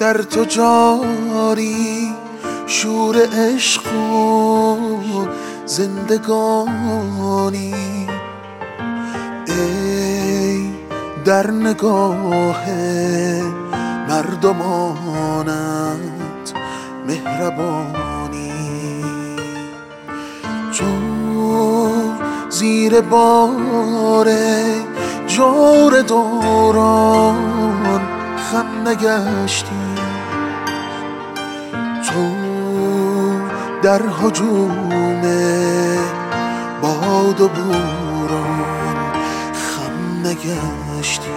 در تو جاری شور عشق و زندگانی. ای در نگاه مردمانت مهربانی، تو زیر بار جور دوران خم نگشتی، تو در هجوم باد و بوران خم نگشتی.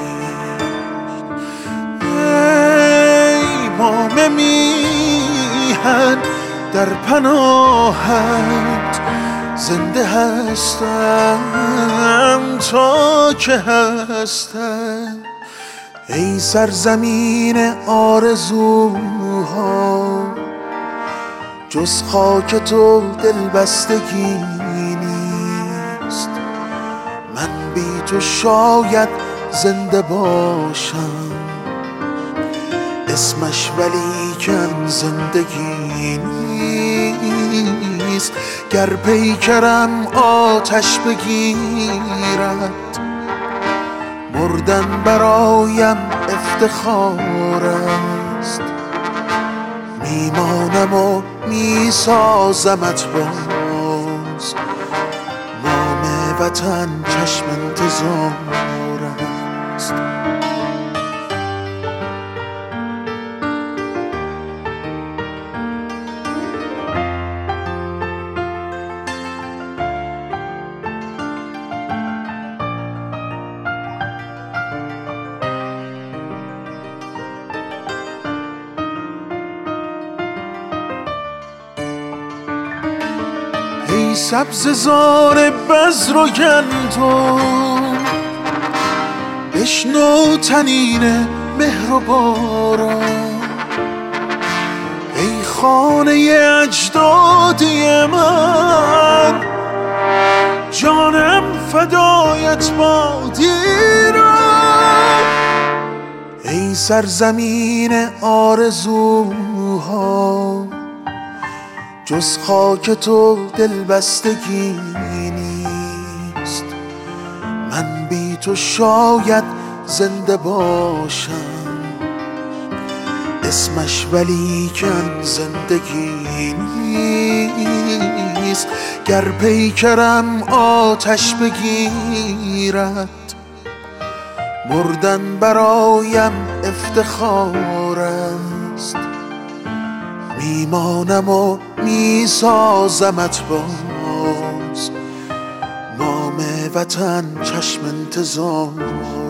ای مام میهن در پناهت زنده هستم تا که هستم. ای سرزمین آرزوها جز خاک تو دلبستگی نیست. من بی تو شاید زنده باشم، اسمش ولیکن زندگی نیست. گر پیکرم آتش بگیرد مردن برایم افتخار است. میمانم و میسازمت باز، نام وطن چشم انتظار است. ای سبززار بذر و گندم بشنو طنین مهر و باران. ای خانه اجدادی من جانم فدایت باد ایران. ای سرزمین آرزوها جز خاک تو دلبستگی نیست. من بی تو شاید زنده باشم، اسمش ولیکن زندگی نیست. گر پیکرم آتش بگیرد مردن برایم افتخار است. میمانم و میسازمت باز، نام وطن چشم انتظار